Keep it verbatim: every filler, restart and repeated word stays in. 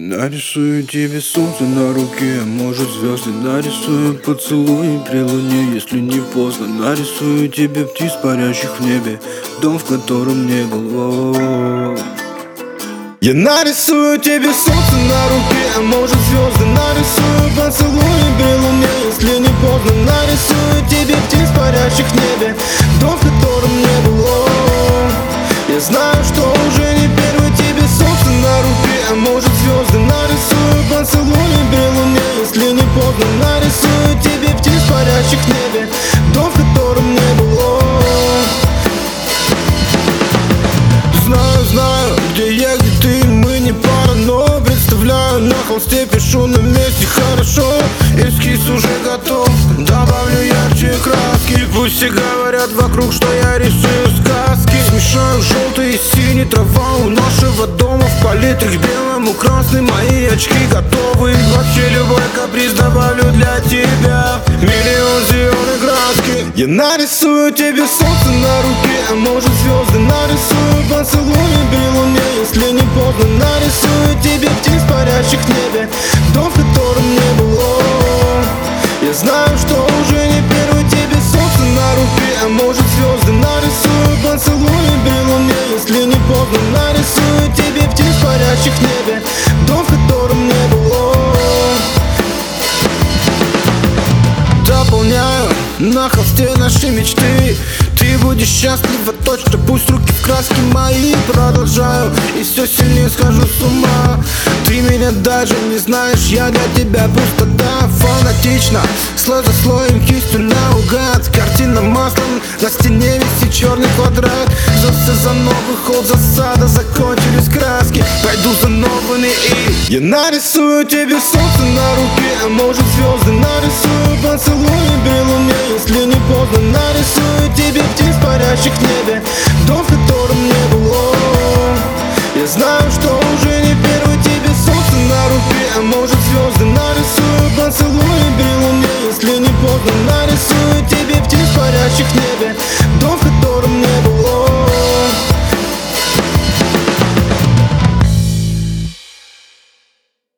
нарисую тебе солнце на руке, может звезды. Нарисую поцелуи при луне, если не поздно. Нарисую тебе птиц, парящих в небе, дом, в котором не был. О-о-о. Я нарисую тебе солнце на руке, а может звезды. Нарисую поцелуи при луне, если не поздно. Нарисую тебе птиц, парящих в небе, дом, в котором не был. О-о-о. Я знаю, что уже не первый тебе солнце на руке, а может звезды. Нарисую поцелуи при луне, если не поздно. Нарисую тебе птиц, парящих в небе, дом, в котором не был. О-о-о. Знаю, знаю, где я, где ты, мы не пара, но представляю, на холсте пишу на месте хорошо. Эскиз уже готов, добавлю ярче краски. Пусть все говорят вокруг, что я рисую сказки. Смешаю желтый и синий, трава у нашего дома в палитрах белым и красным. Мои очки готовы, вообще любой каприз добавлю для тебя. Миллион зеленой краски. Я нарисую тебе солнце на руке, а может звезды. Нарисую поцелуи при луне, если не поздно. Нарисую тебе птиц, парящих в небе, дом, в котором не было. Я знаю, что уже не первый тебе солнце на руке, а может звезды. Нарисую поцелуи при луне, если не поздно. Нарисую тебе птиц, парящих в небе, дом, в котором не было. Дополняю на холсте наши мечты. Ты будешь счастлива точно, пусть руки в краски мои. Продолжаю и все сильнее схожу с ума. Ты меня даже не знаешь, я для тебя пустота. Фанатично, слой за слоем, кистью наугад. Картина маслом, на стене висит черный квадрат. Взялся за новый ход, засада, закончились краски. Пойду за новыми и я нарисую тебе солнце на руке, а может звезды. Нарисую поцелуи при луне, если не поздно. Нарисую тебе птиц, парящих в небе, дом, в котором не было. Я знаю, что уже